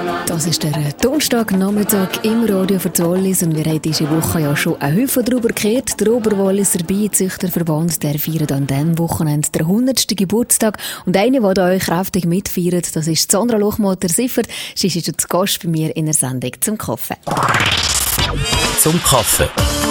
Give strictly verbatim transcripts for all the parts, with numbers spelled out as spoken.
Das ist der Donnerstagnachmittag im Radio für die Wallis und wir haben diese Woche ja schon einen Haufen darüber gehört. Der Oberwalliser Bienzüchterverband, der feiert an diesem Wochenende den hundertsten Geburtstag und eine, die da euch kräftig mitfeiert, das ist Sandra Lochmotter-Siffert. Sie ist jetzt zu Gast bei mir in der Sendung «Zum Kaffee». «Zum Kaffee».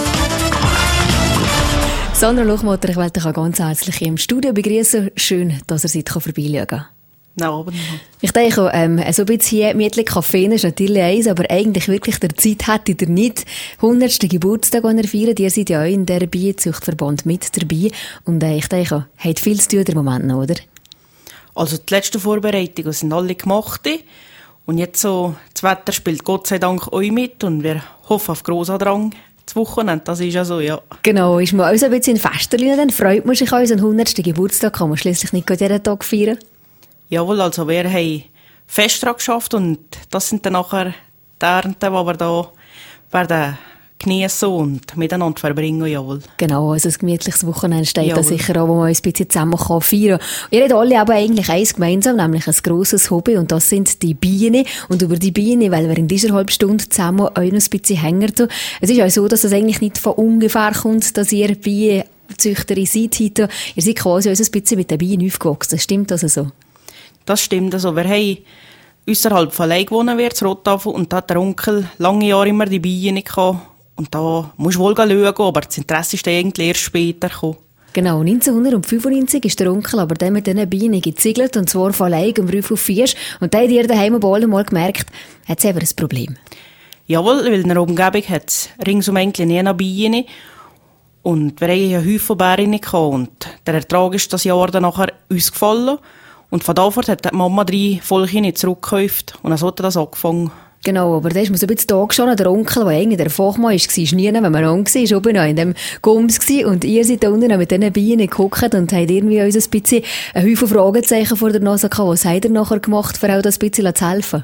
Sandra Lochmotter, ich wollte dich ganz herzlich hier im Studio begrüßen. Schön, dass ihr seid vorbeischauen kann. No, ich denke, ähm, so ein bisschen Mietli Kaffee ist natürlich eins, aber eigentlich wirklich der Zeit hättet ihr nicht. hundertsten Geburtstag, den ihr feiert. Ihr seid ja auch in der Bienenzuchtverband mit dabei. Und äh, ich denke, habt viel zu tun im Moment noch, oder? Also die letzten Vorbereitungen sind alle gemacht. Und jetzt so, das Wetter spielt Gott sei Dank euch mit und wir hoffen auf Grossandrang. Das Wochenende, das ist ja so, ja. Genau, ist man auch so ein bisschen in Festerlinie, dann freut man sich an unseren hundertsten Geburtstag, kann man schliesslich nicht jeden Tag feiern. Jawohl, also wir haben fest daran geschafft und das sind dann nachher die Ernten, die wir da werden geniessen und miteinander verbringen, jawohl. Genau, also ein gemütliches Wochenende steht jawohl. Da sicher auch, wo man ein bisschen zusammen kann feiern kann. Ihr habt alle aber eigentlich eins gemeinsam, nämlich ein grosses Hobby und das sind die Bienen. Und über die Bienen, weil wir in dieser halben Stunde zusammen auch noch ein bisschen hängen. Es ist auch so, dass es eigentlich nicht von ungefähr kommt, dass ihr Bienenzüchterin seid heute. Ihr seid quasi ein bisschen mit den Bienen aufgewachsen. Stimmt das so? Das stimmt. Also wir haben ausserhalb von Leih gewohnt, in Rotthafen, und da hat der Onkel lange Jahre immer die Bienen gehabt. Und da musst du wohl schauen, aber das Interesse ist eigentlich erst später gekommen. Genau, neunzehnhundertfünfundneunzig ist der Onkel aber dann mit diesen Bienen gezügelt, und zwar von Leih um Rüff auf Viersch. Und da hat ihr daheim bald mal gemerkt, hat es eben ein Problem. Jawohl, weil in der Umgebung hat es ringsum eigentlich nie noch Bienen. Und wir hatten einen Haufen Bärinnen gehabt. Und der Ertrag ist das Jahr dann nachher uns gefallen. Und von da fort hat die Mama drei Vollchen zurückgekauft und dann hat das angefangen. Genau, aber da ist man so ein bisschen da geschaut, der Onkel, der eigentlich der Fachmann war, war nie, wenn man lang war, oben noch in dem Gums gewesen. Und ihr seid da unten mit diesen Bienen geguckt und habt irgendwie uns ein bisschen ein Haufen Fragezeichen vor der Nase gehabt. Was habt ihr nachher gemacht, für auch das ein bisschen zu helfen?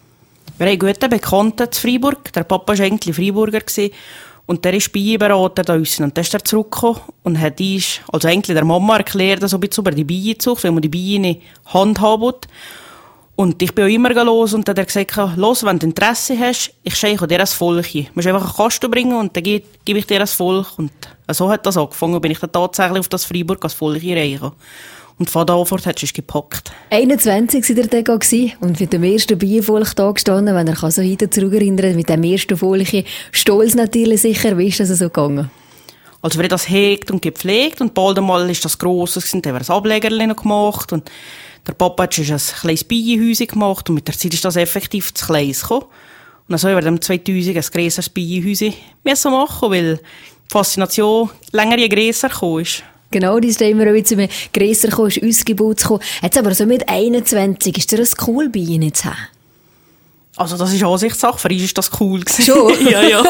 Wir haben gute Bekannte in Freiburg. Der Papa war eigentlich Freiburger gewesen. Und der ist Bienenberater da draussen. Und der ist dann zurückgekommen und hat uns, also eigentlich der Mama erklärt, so ein bisschen über die Bienenzucht, wie man die Bienen handhaben. Und ich bin auch immer los und dann hat er gesagt, los, wenn du Interesse hast, ich schenke dir ein Volkchen. Du musst einfach einen Kasten bringen und dann gebe ich dir ein Volk. Und so hat das angefangen. Bin ich dann tatsächlich auf das Freiburg als Volkchen reichen. Und von da fort hat es gepackt. einundzwanzig war der da und mit dem ersten Bienenvolk da gestanden, wenn er sich so heute zurückerinnert, mit dem ersten Volkchen. Stolz natürlich sicher, wie ist das so gegangen? Also wir haben das hegt und gepflegt und bald einmal ist das Grosses gewesen, dann haben wir ein Ablegerchen noch gemacht und der Papa hat schon ein kleines Bienenhäuschen gemacht und mit der Zeit ist das effektiv zu klein gekommen. Und dann haben wir dann zweitausend ein grösseres Bienenhäuschen müssen machen, weil die Faszination länger je grösser gekommen ist. Genau, das ist immer ein bisschen grösser gekommen, ist ausgebaut zu kommen. Jetzt aber so mit einundzwanzig, ist dir das cool, Bienen zu haben? Also das ist Ansichtssache, für uns ist das cool gewesen. Schon? ja, ja.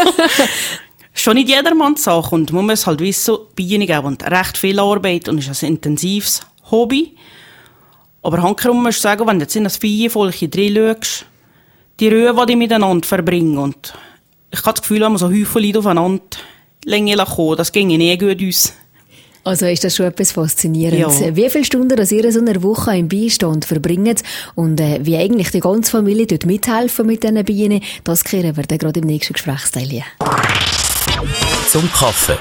Schon nicht jedermanns Sache und man muss halt wissen, Bienen geben recht viel Arbeit und ist ein intensives Hobby. Aber handkehrum musst du sagen, wenn du jetzt in das Bienenvolkchen drin schaust, die Ruhe, die die miteinander verbringen und ich habe das Gefühl, wenn man so Häufchen Leute aufeinander länger kommen, das ginge nie gut aus. Also ist das schon etwas Faszinierendes. Ja. Wie viele Stunden dass ihr in so einer Woche im Beistand verbringt und äh, wie eigentlich die ganze Familie dort mithelfen mit diesen Bienen, das kehren wir dann gerade im nächsten Gesprächsteil hier. Zum Kaffee.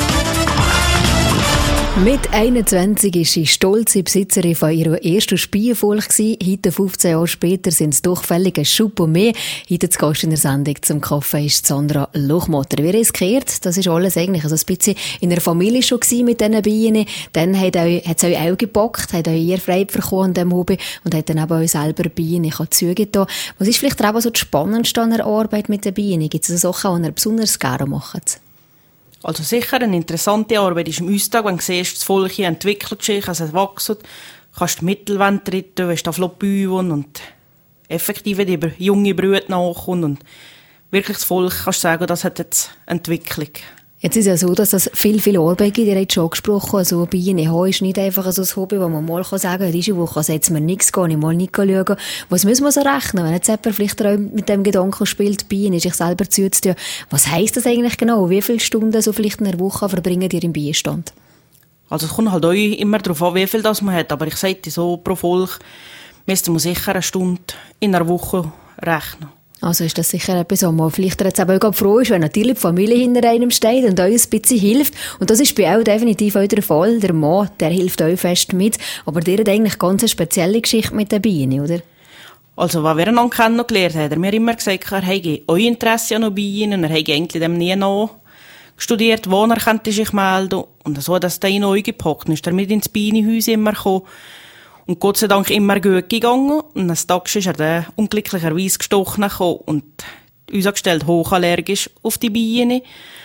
Mit einundzwanzig ist sie stolze Besitzerin von ihrem ersten Bienenvolk gewesen. Heute, fünfzehn Jahre später, sind es doch völlig ein Schub und mehr. Heute zu Gast in der Sendung «Zum Kaffee» ist Sandra Lochmotter. Wie ihr es gehört, das ist alles eigentlich also ein bisschen in der Familie schon gewesen mit diesen Bienen. Dann hat es euch auch gepackt, hat euch ihr Freude bekommen an diesem Hobby und hat dann eben euch selber Bienen zugetan. Was ist vielleicht auch so das Spannendste an der Arbeit mit den Bienen? Gibt es also Sachen, die ihr besonders gerne macht? Also sicher eine interessante Arbeit ist im Austag, wenn du siehst, das Volk entwickelt sich, also es wächst, kannst du Mittelwände retten, weißt du, Flopüven und effektiv die junge Brüte nachkommen und wirklich das Volk, kannst du sagen, das hat jetzt Entwicklung. Jetzt ist es ja so, dass es viel, viel Arbeit gibt. Ihr habt schon angesprochen, also Bienen haben ist nicht einfach so ein Hobby, wo man mal sagen kann, diese Woche setzt mir nichts, gehe ich mal nicht schauen. Was müssen wir so rechnen, wenn jetzt jemand vielleicht auch mit dem Gedanken spielt, Bienen sich selber zuzutun? Was heisst das eigentlich genau? Wie viele Stunden so vielleicht in der Woche verbringen ihr im Bienenstand? Also es kommt halt auch immer darauf an, wie viel das man hat. Aber ich sage so, pro Volk müsste man sicher eine Stunde in einer Woche rechnen. Also ist das sicher etwas, wo man vielleicht jetzt aber auch froh ist, wenn natürlich die Familie hinter einem steht und euch ein bisschen hilft. Und das ist bei euch definitiv auch der Fall. Der Mann, der hilft euch fest mit. Aber der hat eigentlich ganz eine spezielle Geschichte mit den Bienen, oder? Also, was wir einander kennengelernt haben, hat er mir immer gesagt, er habe euer Interesse an Bienen, er habe eigentlich dem nie noch studiert, wo er könnte sich melden. Und so, dass der in euch gepackt ist, er mit ins Bienenhaus immer gekommen. Und Gott sei Dank immer gut gegangen. Und eines Tages ist er dann unglücklicherweise gestochen gekommen und uns gestellt hochallergisch auf die Bienen.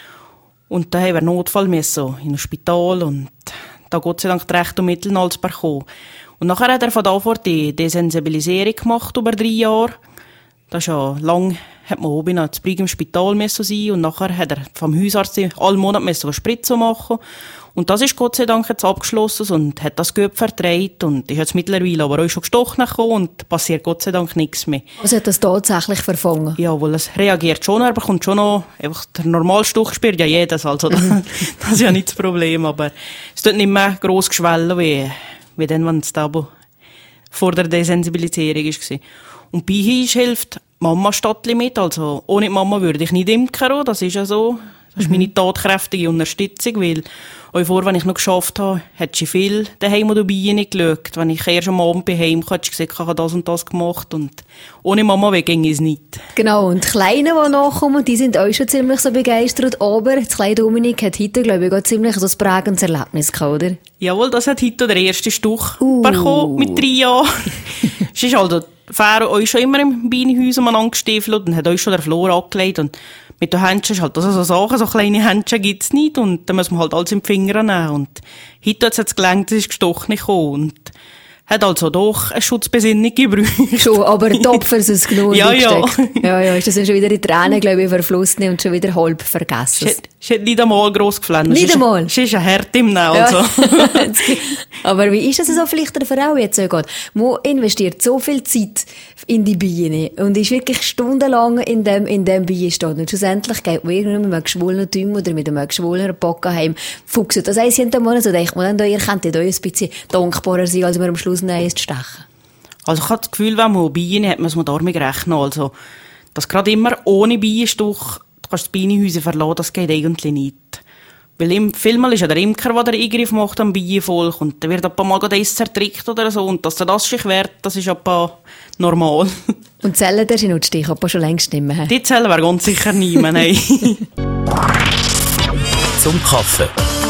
Und da haben wir Notfall müssen, in ein Spital und da Gott sei Dank die Rechte und Mittel alles bekommen. Und nachher hat er von da vor die Desensibilisierung gemacht, über drei Jahre. Das ist ja lang, hat man oben in Zbrig im Spital müssen sein und nachher hat er vom Hausarzt alle Monate müssen Spritzen machen. Und das ist Gott sei Dank jetzt abgeschlossen und hat das gut vertreibt und ist jetzt mittlerweile aber auch schon gestochen gekommen und passiert Gott sei Dank nichts mehr. Also hat das tatsächlich verfangen? Ja, weil es reagiert schon, er bekommt schon noch, einfach der Normalstuch spürt ja jedes, also das, das ist ja nicht das Problem, aber es tut nicht mehr gross geschwellen, wie, wie dann, wenn es da vor der Desensibilisierung war. Und bei uns hilft Mama Stattli mit, also ohne Mama würde ich nicht imkern, das ist ja so. Das ist meine tatkräftige Unterstützung, weil auch vor, wenn ich noch geschafft habe, hat sie viel daheim oder Bienen geschaut. Wenn ich erst am Abend bei Heim kam, hat sie gesagt, ich habe das und das gemacht und ohne Mama weg ging es nicht. Genau, und die Kleinen, die nachkommen, die sind auch schon ziemlich so begeistert, aber das kleine Dominik hat heute, glaube ich, auch ziemlich so ein prägendes Erlebnis gehabt, oder? Jawohl, das hat heute der erste Stuch uh. bekommen, mit drei Jahren. Es ist also, Fähre euch schon immer im Bienenhaus angestiefelt und hat euch schon der Flor angelegt und mit den Händchen ist halt das so Sachen, so kleine Händchen gibt's nicht und dann muss man halt alles im Finger nehmen und heute hat es jetzt gelangt, es ist gestochen gekommen und hat also doch eine Schutzbesinnung gebraucht. Schon, aber top für es genug ja, ja. ja, ja, ist das schon wieder in Tränen, glaube ich, verflossen und schon wieder halb vergessen. Ich hätte nicht einmal gross geflennt. Nicht ist, einmal? Es ist ein Herd im Nau. Ja. Also. Aber wie ist das so vielleicht der Frau jetzt so geht? Man investiert so viel Zeit in die Biene und ist wirklich stundenlang in dem, in dem Bienenstand. Und schlussendlich geht man irgendwie mit einem geschwollenen Tüm oder mit einem geschwollenen Backen heim fuchsen. Das heisst, jeden Monat so denkt man, ihr könnt euch ein bisschen dankbarer sein, als wir am Schluss nicht stechen. Also ich habe das Gefühl, wenn man Bienen hat, muss man damit rechnen. Also, dass gerade immer ohne Bienenstuch, du kannst das Bienenhäuschen verlassen, das geht eigentlich nicht. Weil im, vielmal ist ja der Imker, der den Eingriff macht am Bienenvolk und dann wird ein paar Mal das zertrickt oder so und dass der das sich wehrt, das ist ein paar normal. Und die Zellen, der sind noch die Stich, aber schon längst nicht mehr. Die Zellen wäre ganz sicher nicht mehr, nein. Zum Kaffee.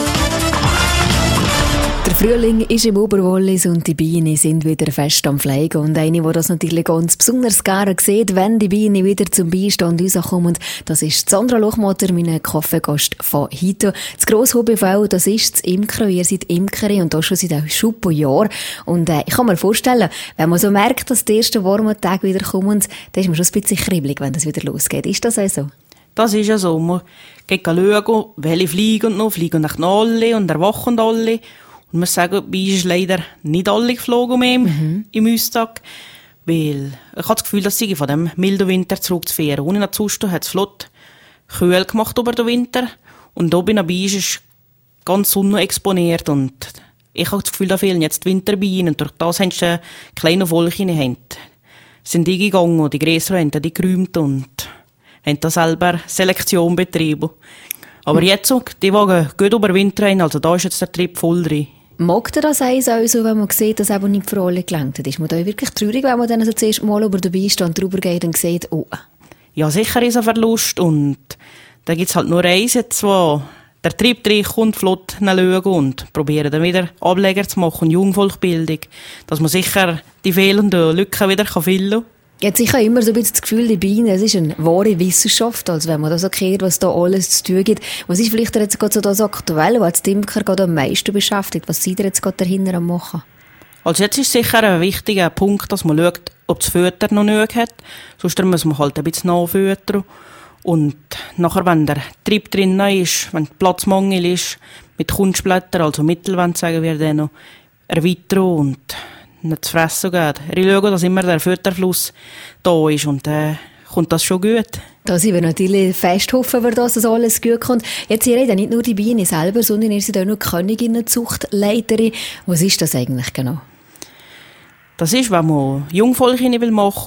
Der Frühling ist im Oberwallis und die Bienen sind wieder fest am Pflegen. Und eine, die das natürlich ganz besonders gerne sieht, wenn die Bienen wieder zum Beistand rauskommen, das ist Sandra Lochmotter, mein Kaffeegast von heute. Das grosse H B V, das ist das Imkern. Ihr seid Imkerin und das schon seit einem super Jahr. Und äh, ich kann mir vorstellen, wenn man so merkt, dass die ersten warmen Tage wieder kommen, dann ist man schon ein bisschen kribbelig, wenn das wieder losgeht. Ist das auch so? Das ist ja so. Man geht schauen, welche fliegen noch, fliegen nach alle und erwachen alle. Und man muss sagen, bei uns ist leider nicht alle geflogen mehr im, mhm. im Austag. Weil ich habe das Gefühl, dass sie von dem milden Winter zurückzuführen. Ohne Zustand hat es flott kühl gemacht über den Winter. Und oben bei uns ist ganz Sonne exponiert. Und ich habe das Gefühl, da fehlen jetzt die Winterbienen. Und durch das haben sie kleine Wolken haben. Sind die gegangen und die Gräser haben die geräumt und haben da selber Selektion betrieben. Aber mhm. jetzt, die Wagen gut über den Winter rein, also da ist jetzt der Trip voll drin. Mag ihr das auch so, wenn man sieht, dass eben nicht für alle gelangt ist? Man da wirklich traurig, wenn man dann also zuerst mal über den Beistand drüber geht und sieht, oh. Ja, sicher ist ein Verlust und da gibt's halt nur eins jetzt, wo der Trip reinkommt, flott schauen und probieren dann wieder Ableger zu machen, Jungvolkbildung, dass man sicher die fehlenden Lücken wieder füllen kann. Jetzt, ich habe immer so ein bisschen das Gefühl, die Bienen, es ist eine wahre Wissenschaft, also wenn man das erklärt, was da alles zu tun gibt. Was ist vielleicht jetzt gerade so das Aktuelle, was die Imker gerade am meisten beschäftigt? Was seid ihr jetzt gerade dahinter am machen? Also jetzt ist sicher ein wichtiger Punkt, dass man schaut, ob das Futter noch nicht hat. Sonst muss man halt ein bisschen nachfüttern. Und nachher, wenn der Trieb drin ist, wenn Platzmangel ist, mit Kunstblättern, also Mittel, wenn sagen wir dann noch, erweitern und nicht zu fressen geht. Ich schaue, dass immer der Futterfluss da ist und dann äh, kommt das schon gut. Da sind wir natürlich fest hoffen, dass das alles gut kommt. Jetzt ihr ja nicht nur die Bienen selber, sondern ihr seid auch noch Königinnenzuchtleiterin. Was ist das eigentlich genau? Das ist, wenn man Jungvolk machen will,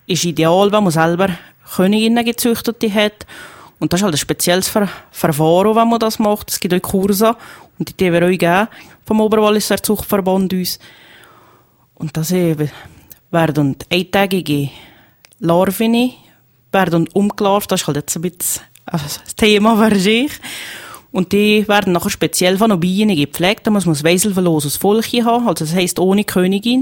ist ideal, wenn man selber Königinnen gezüchtet hat. Und das ist halt ein spezielles Ver- Verfahren, wenn man das macht. Es gibt auch Kurse, und die die wir euch geben vom Oberwalliser Zuchtverband uns. Und das eben werden eintägige Larven werden umgelarvt. Das ist halt jetzt ein bisschen das Thema für sich. Und die werden nachher speziell von den Bienen gepflegt. Da muss man ein weiselverloses Volk haben, also das heisst ohne Königin.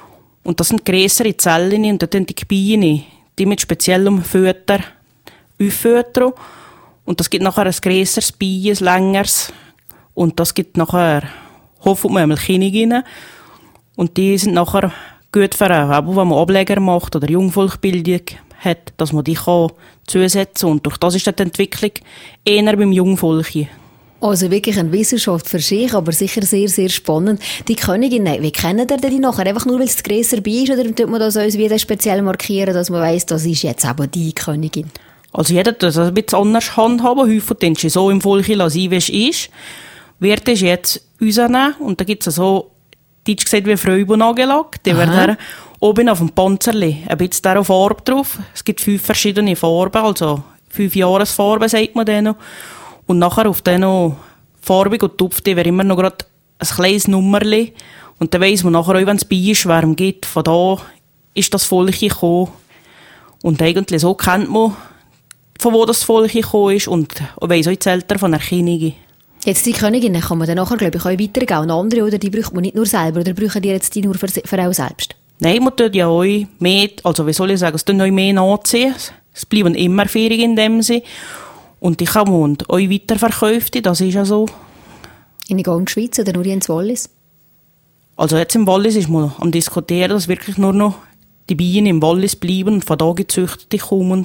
Und das sind grössere Zellen, und da tun die Bienen, die mit speziellem Futter auffüttern. Und das gibt nachher ein grösseres Bienen, ein längeres. Und das gibt nachher Hof- und Und die sind nachher gut für auch, wenn man Ableger macht oder Jungvolkbildung hat, dass man die kann zusetzen kann. Und durch das ist die Entwicklung eher beim Jungvolk. Also wirklich eine Wissenschaft für sich, aber sicher sehr, sehr spannend. Die Königin, wie kennen ihr die nachher? Einfach nur, weil es grösser bei ist, oder tut man das uns wieder speziell markieren, dass man weiss, das ist jetzt aber die Königin? Also jeder tut das ein bisschen anders handhaben. Häufig ist so im Volk sein, wie es ist. Wird es jetzt rausnehmen, und da gibt es so, Deutsch gesagt, wie Freuben angelegt. Die werden oben auf dem Panzerli ein bisschen dieser Farbe drauf. Es gibt fünf verschiedene Farben, also fünf Jahresfarben, sagt man denen. Und nachher auf diesen farbig und Tupf, die wäre immer noch gerade ein kleines Nummerli. Und dann weiss man nachher auch, wenn es Bienenschwärme gibt, von da ist das Volk gekommen. Und eigentlich so kennt man, von wo das Volk gekommen ist, und weiss auch das Alter von der Königin. Jetzt die Königinnen kann man dann nachher, glaube ich, auch weitergeben an andere, oder die braucht man nicht nur selber, oder brauchen die jetzt die nur für, für auch selbst? Nein, man tut ja auch mehr, also wie soll ich sagen, es tun euch mehr nachziehen. Es bleiben immer Ferien in dem Sinne. Und die kann man euch weiterverkaufen, das ist ja so. In der ganzen Schweiz oder nur in Wallis? Also jetzt im Wallis ist man am diskutieren, dass wirklich nur noch die Bienen im Wallis bleiben und von da gezüchtete kommen.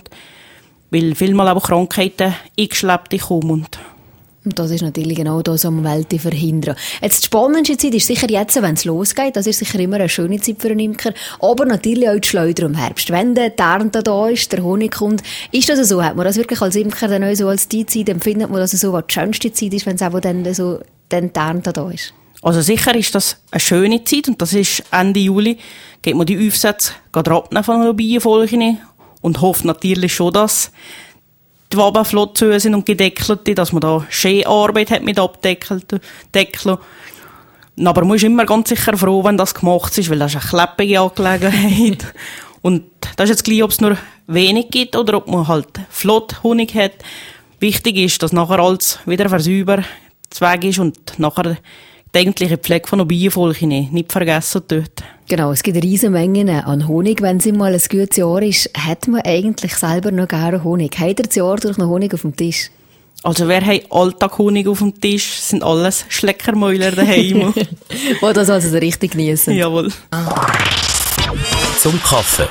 Weil vielmal auch Krankheiten eingeschleppte kommen. Und das ist natürlich genau das, was man Welt verhindern. Jetzt die spannendste Zeit ist sicher jetzt, wenn es losgeht. Das ist sicher immer eine schöne Zeit für einen Imker. Aber natürlich auch die Schleuder im Herbst. Wenn der Ernte da ist, der Honig kommt, ist das so? Hat man das wirklich als Imker dann auch so als die Zeit, empfindet man das so, was die schönste Zeit ist, wenn es auch dann so dann die Ernte da ist? Also sicher ist das eine schöne Zeit, und das ist Ende Juli, geht man die Aufsätze abnehmen von den Bienenvolken und hofft natürlich schon, dass die Waben flott zu sind und gedeckelt, dass man da schöne Arbeit hat mit Abdeckeln. Aber man ist immer ganz sicher froh, wenn das gemacht ist, weil das ist eine kleppige Angelegenheit. Und das ist jetzt gleich, ob es nur wenig gibt oder ob man halt flott Honig hat. Wichtig ist, dass nachher alles wieder versäubert weg ist und nachher die eigentliche Pflege von den Bienenvolken nicht vergessen wird. Genau, es gibt riesige Mengen an Honig. Wenn es mal ein gutes Jahr ist, hat man eigentlich selber noch gerne Honig. Hat ihr das Jahr durch noch Honig auf dem Tisch? Also wer hat Alltag Honig auf dem Tisch, sind alles Schleckermäuler daheim. Die das also richtig geniessen. Jawohl. Zum Kaffee.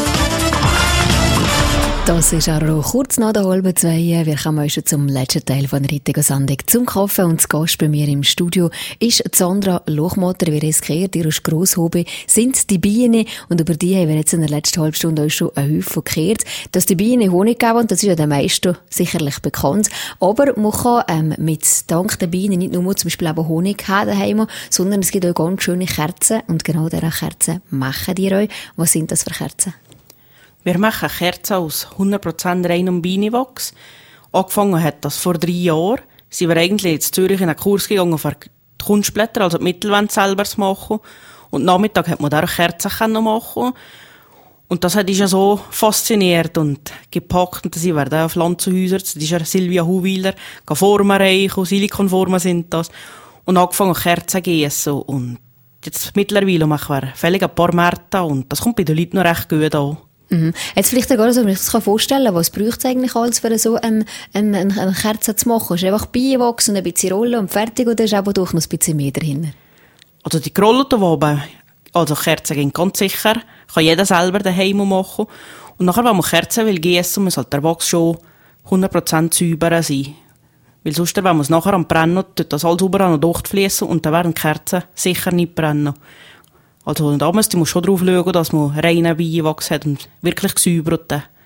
Das ist auch kurz nach der halben zwei. Wir kommen schon zum letzten Teil von der heutigen Sendung zum Kaffee. Und das Gast bei mir im Studio ist Sandra Lochmatter. Wie riskiert, ihr Grosshobby sind die Bienen. Und über die haben wir jetzt in der letzten halben Stunde auch schon einen Haufen gehört. Dass die Bienen Honig geben, und das ist ja den meisten sicherlich bekannt. Aber man kann ähm, mit dank der Bienen nicht nur zum Beispiel eben Honig haben daheim, sondern es gibt auch ganz schöne Kerzen. Und genau diese Kerzen machen die euch. Was sind das für Kerzen? Wir machen Kerzen aus hundert Prozent reinem Bienenwachs. Angefangen hat das vor drei Jahren. Sie waren eigentlich in Zürich in einen Kurs gegangen, für die Kunstblätter, also die Mittelwände selber zu machen. Und Nachmittag hat man da auch Kerzen machen. Und das hat uns ja so fasziniert und gepackt. Und sie werden auch Pflanzenhäuser, das ist ja Silvia Huwiler, Formen reichen, Silikonformen sind das. Und angefangen Kerzen gießen. Und jetzt mittlerweile machen wir völlig ein paar Märkte und das kommt bei den Leuten noch recht gut an. Mhm. Jetzt vielleicht auch so, wenn ich das vorstellen kann, was braucht es eigentlich alles, für so eine, eine, eine Kerze zu machen? Ist einfach Bienenwachs und ein bisschen Rollen und fertig, oder ist aber doch noch ein bisschen mehr dahinter? Also die gerollten Waben, also Kerzen gehen ganz sicher, kann jeder selber daheim machen. Und nachher, wenn man Kerzen will gießen, muss halt der Wachs schon hundert Prozent sauber sein. Weil sonst, wenn man es nachher am Brennen, tut das alles überall noch durchfließen und dann werden die Kerzen sicher nicht brennen. Also da musst du schon drauf schauen, dass man reinen Bienenwachs hat und wirklich gesäubert.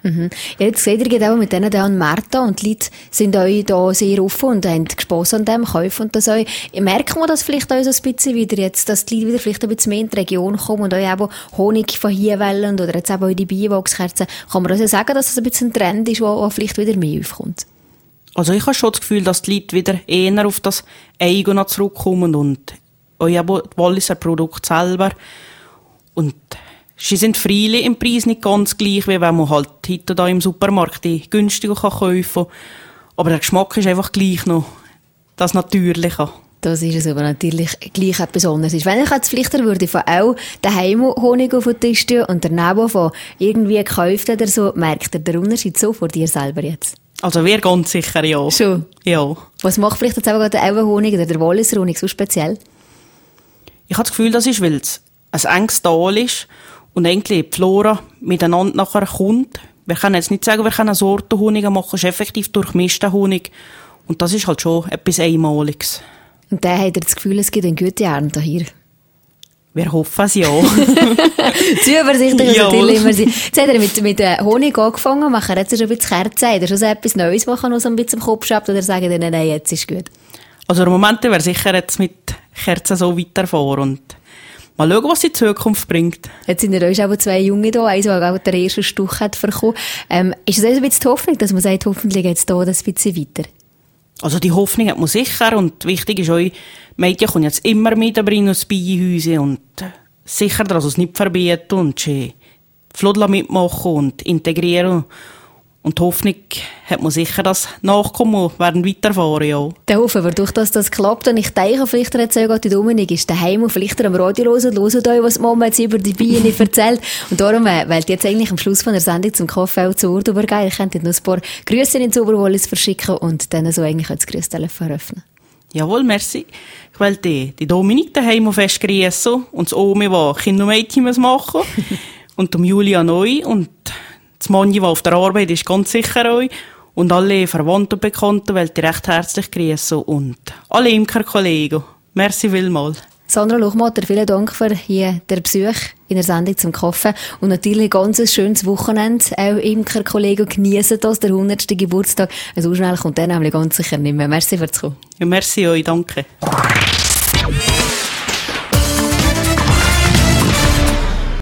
Mhm. Jetzt seht ihr gerade auch mit denen da an Marta und die Leute sind euch da sehr offen und haben Spass an dem, kaufen und das euch. Merkt man das vielleicht auch so ein bisschen wieder jetzt, dass die Leute wieder vielleicht ein bisschen mehr in die Region kommen und euch auch Honig von hier wollen oder jetzt eben auch die Bienenwachskerzen. Kann man also sagen, dass das ein bisschen ein Trend ist, der vielleicht wieder mehr aufkommt? Also ich habe schon das Gefühl, dass die Leute wieder eher auf das Eigene zurückkommen und euch aber die Walliser Produkte selber. Und sie sind freilich im Preis nicht ganz gleich, wie wenn man halt heute da im Supermarkt die günstiger kaufen kann. Aber der Geschmack ist einfach gleich noch das Natürliche. Das ist es aber natürlich gleich etwas anderes. Wenn ich jetzt vielleicht würde von auch daheim Honig auf den Tisch tun und daneben von irgendwie gekauft oder so, merkt ihr den Unterschied so von dir selber jetzt? Also wir ganz sicher ja. Schon? Ja. Was macht vielleicht jetzt auch der Elbenhonig oder der Walliser Honig so speziell? Ich habe das Gefühl, das ist, weil es ein enges Tal ist und eigentlich die Flora miteinander nachher kommt. Wir können jetzt nicht sagen, wir können eine Sorte Honig machen, es ist effektiv durchmischter Honig. Und das ist halt schon etwas Einmaliges. Und dann hat er das Gefühl, es gibt eine gute Ernte hier. Wir hoffen es ja. Zu übersichtlich ist natürlich immer sein. Jetzt hat er mit, mit Honig angefangen, machen jetzt schon ein bisschen Kerzen. Hat er schon so etwas Neues, was noch so ein bisschen im Kopf schreibt, oder sagen die, nein, jetzt ist gut? Also im Moment wäre sicher jetzt mit Kerzen so weiterfahren und mal schauen, was die Zukunft bringt. Jetzt sind ja euch aber zwei Junge da, eins, der auch der erste Stuch hat bekommen. Ähm, ist es also ein bisschen die Hoffnung, dass man sagt, hoffentlich geht es da ein bisschen weiter? Also die Hoffnung hat man sicher und wichtig ist euch, Mädchen kommen jetzt immer mit in das Bienenhäuschen und sicher, dass es nicht verbieten und sie flott mitmachen und integrieren. Und die Hoffnung hat man sicher, dass Nachkommen werden weiterfahren, ja. Dann hoffen wir, durch dass das klappt. Und ich denke, vielleicht erzählt auch die Dominik, ist daheim und vielleicht am Radio hören und hören euch, was die Mama jetzt über die Bienen erzählt. Und darum, äh, weil jetzt eigentlich am Schluss von der Sendung zum Kaffee auch zu Ort übergehen, ich könnte noch ein paar Grüße in den Oberwallis verschicken und dann so eigentlich auch das Grüßtelefon öffnen. Jawohl, merci. Ich will die, die Dominik daheim fest grüßen und das Omi, die Kinder und Mädchen machen und um Julia neu und das Manni, der auf der Arbeit ist, ganz sicher euch. Und alle Verwandten und Bekannten wollte ich recht herzlich grüßen. Und alle Imkerkollegen. Merci vielmals. Sandra Luchmatter, vielen Dank für hier den Besuch in der Sendung zum Kaffee. Und natürlich ganz ein schönes Wochenende. Auch Imkerkollegen genießen das, der hundertste Geburtstag. So schnell kommt der nämlich ganz sicher nicht mehr. Merci fürs Kommen. Ja, merci euch, danke.